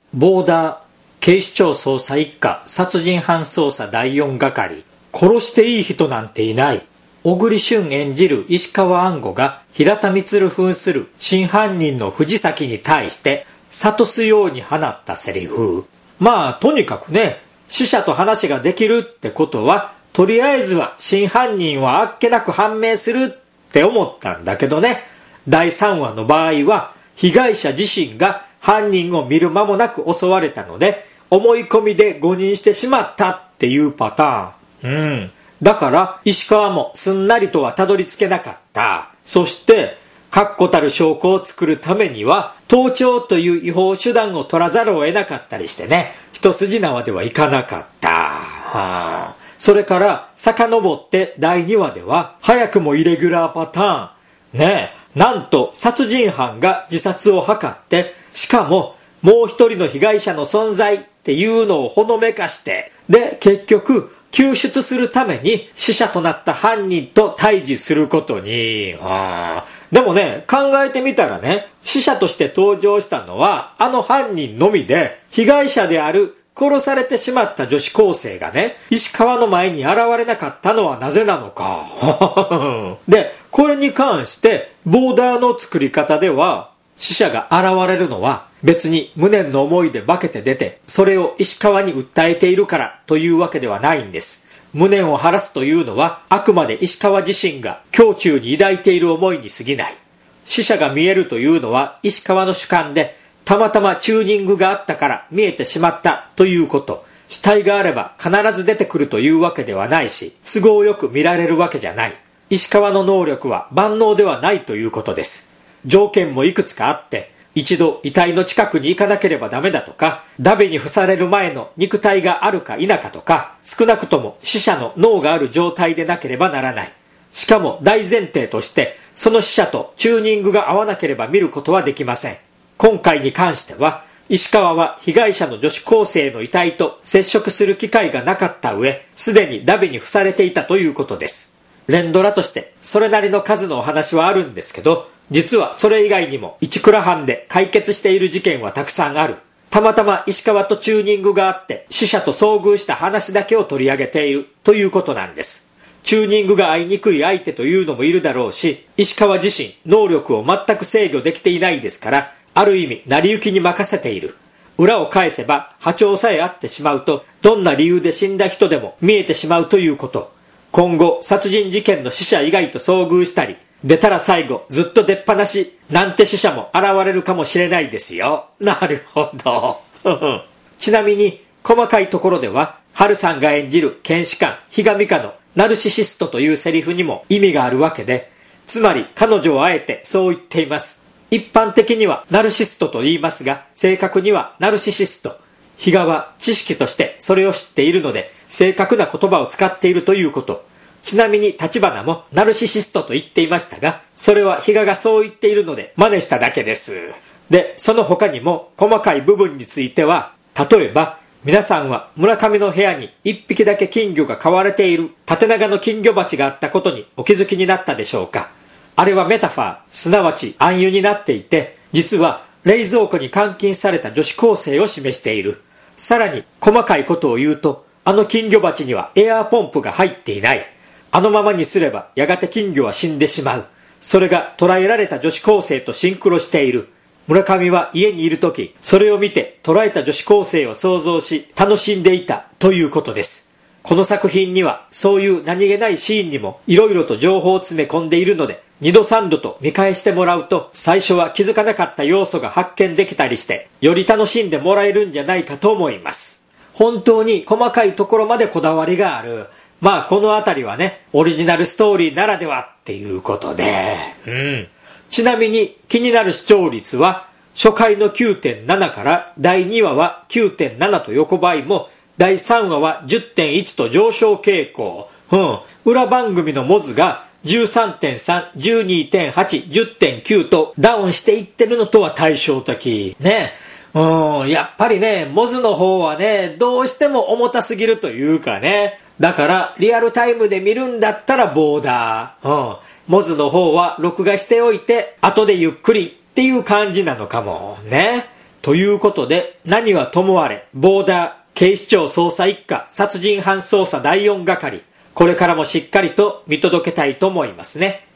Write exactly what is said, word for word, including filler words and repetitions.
ボーダー警視庁捜査一課殺人犯捜査だいよん係。殺していい人なんていない。小栗旬演じる石川安吾が平田充扮する真犯人の藤崎に対して諭すように放ったセリフ。まあとにかくね、死者と話ができるってことはとりあえずは真犯人はあっけなく判明するって思ったんだけどね。だいさんわの場合は被害者自身が犯人を見る間もなく襲われたので思い込みで誤認してしまったっていうパターン。うん。だから石川もすんなりとはたどり着けなかった。そして確固たる証拠を作るためには盗聴という違法手段を取らざるを得なかったりしてね、一筋縄ではいかなかった。はあ、それから遡ってだいにわでは早くもイレギュラーパターン。ねえ、なんと殺人犯が自殺を図って、しかももう一人の被害者の存在っていうのをほのめかして、で結局救出するために死者となった犯人と対峙することに。あでもね、考えてみたらね、死者として登場したのはあの犯人のみで、被害者である殺されてしまった女子高生がね、石川の前に現れなかったのはなぜなのか。で、これに関してボーダーの作り方では、死者が現れるのは別に無念の思いで化けて出て、それを石川に訴えているからというわけではないんです。無念を晴らすというのはあくまで石川自身が胸中に抱いている思いに過ぎない。死者が見えるというのは石川の主観で、たまたまチューニングがあったから見えてしまったということ。死体があれば必ず出てくるというわけではないし、都合よく見られるわけじゃない。石川の能力は万能ではないということです。条件もいくつかあって、一度遺体の近くに行かなければダメだとか、ダベに付される前の肉体があるか否かとか、少なくとも死者の脳がある状態でなければならない。しかも大前提として、その死者とチューニングが合わなければ見ることはできません。今回に関しては、石川は被害者の女子高生の遺体と接触する機会がなかった上、すでにダベに付されていたということです。連ドラとしてそれなりの数のお話はあるんですけど、実はそれ以外にも一倉班で解決している事件はたくさんある。たまたま石川とチューニングがあって死者と遭遇した話だけを取り上げているということなんです。チューニングが合いにくい相手というのもいるだろうし、石川自身能力を全く制御できていないですから、ある意味成り行きに任せている。裏を返せば波長さえ合ってしまうと、どんな理由で死んだ人でも見えてしまうということ。今後殺人事件の死者以外と遭遇したり、出たら最後ずっと出っ放しなんて死者も現れるかもしれないですよ。なるほど。ちなみに細かいところでは、春さんが演じる検視官比嘉美香のナルシシストというセリフにも意味があるわけで、つまり彼女はあえてそう言っています。一般的にはナルシストと言いますが、正確にはナルシシスト。比嘉は知識としてそれを知っているので、正確な言葉を使っているということ。ちなみに立花もナルシシストと言っていましたが、それは比嘉がそう言っているので真似しただけです。で、その他にも細かい部分については、例えば皆さんは村上の部屋に一匹だけ金魚が飼われている縦長の金魚鉢があったことにお気づきになったでしょうか。あれはメタファー、すなわち暗喩になっていて、実は冷蔵庫に監禁された女子高生を示している。さらに細かいことを言うと、あの金魚鉢にはエアーポンプが入っていない。あのままにすればやがて金魚は死んでしまう。それが捕らえられた女子高生とシンクロしている。村上は家にいるとき、それを見て捕らえた女子高生を想像し楽しんでいたということです。この作品にはそういう何気ないシーンにもいろいろと情報を詰め込んでいるので、二度三度と見返してもらうと最初は気づかなかった要素が発見できたりして、より楽しんでもらえるんじゃないかと思います。本当に細かいところまでこだわりがある。まあこのあたりはね、オリジナルストーリーならではっていうことで、うん。ちなみに気になる視聴率は初回の きゅうてんなな からだいにわは きゅうてんなな と横ばいも、だいさんわは じゅってんいち と上昇傾向。うん。裏番組のモズが じゅうさんてんさん、じゅうにてんはち、じゅってんきゅう とダウンしていってるのとは対照的。ね。うん。やっぱりね、モズの方はね、どうしても重たすぎるというかね。だからリアルタイムで見るんだったらボーダー、うん、モズの方は録画しておいて後でゆっくりっていう感じなのかもね。 ということで、何はともあれ、ボーダー、警視庁捜査一課殺人犯捜査だいよん係、これからもしっかりと見届けたいと思いますね。